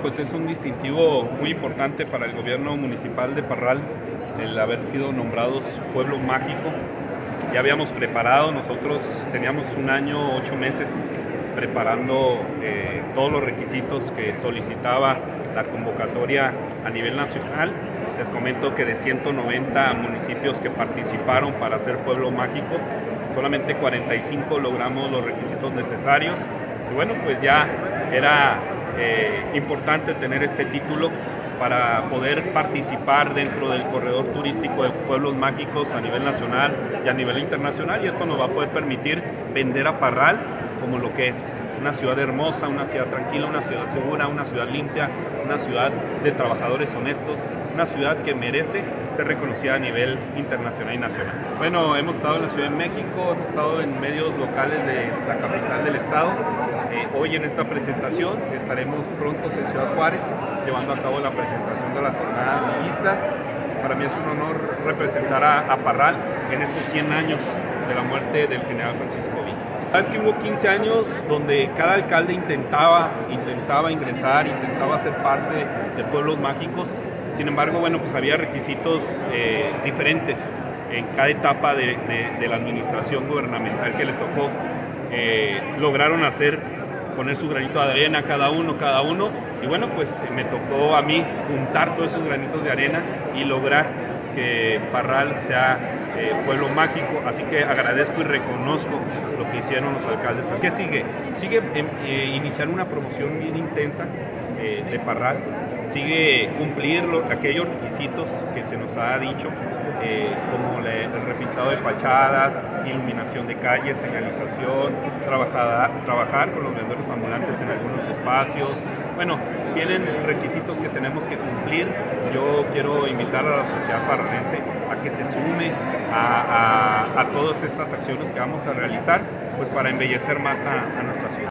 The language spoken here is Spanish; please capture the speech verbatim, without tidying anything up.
pues es un distintivo muy importante para el gobierno municipal de Parral el haber sido nombrados Pueblo Mágico. Ya habíamos preparado, nosotros teníamos un año, ocho meses preparando eh, todos los requisitos que solicitaba la convocatoria a nivel nacional. Les comento que de ciento noventa municipios que participaron para ser Pueblo Mágico, solamente cuarenta y cinco logramos los requisitos necesarios. Y bueno, pues ya era eh, importante tener este título para poder participar dentro del corredor turístico de pueblos mágicos a nivel nacional y a nivel internacional, y esto nos va a poder permitir vender a Parral como lo que es una ciudad hermosa, una ciudad tranquila, una ciudad segura, una ciudad limpia, una ciudad de trabajadores honestos, una ciudad que merece ser reconocida a nivel internacional y nacional. Bueno, hemos estado en la Ciudad de México, hemos estado en medios locales de la capital del estado. Eh, hoy en esta presentación estaremos prontos en Ciudad Juárez, llevando a cabo la presentación de la jornada de guistas. Para mí es un honor representar a, a Parral en estos cien años de la muerte del general Francisco Villa. Sabes que hubo quince años donde cada alcalde intentaba, intentaba ingresar, intentaba ser parte de pueblos mágicos. Sin embargo, bueno, pues había requisitos eh, diferentes en cada etapa de, de, de la administración gubernamental que le tocó. Eh, lograron hacer, poner su granito de arena cada uno, cada uno, y bueno, pues me tocó a mí juntar todos esos granitos de arena y lograr que Parral sea eh, pueblo mágico, así que agradezco y reconozco lo que hicieron los alcaldes. ¿Qué sigue? Sigue eh, iniciar una promoción bien intensa eh, de Parral, sigue cumplir lo, aquellos requisitos que se nos ha dicho, eh, como le, el repintado de fachadas, iluminación de calles, señalización, trabajar, trabajar con los vendedores ambulantes en algunos espacios. Bueno, tienen requisitos que tenemos que cumplir. Yo quiero invitar a la sociedad parralense a que se sume a, a, a todas estas acciones que vamos a realizar, pues para embellecer más a, a nuestra ciudad.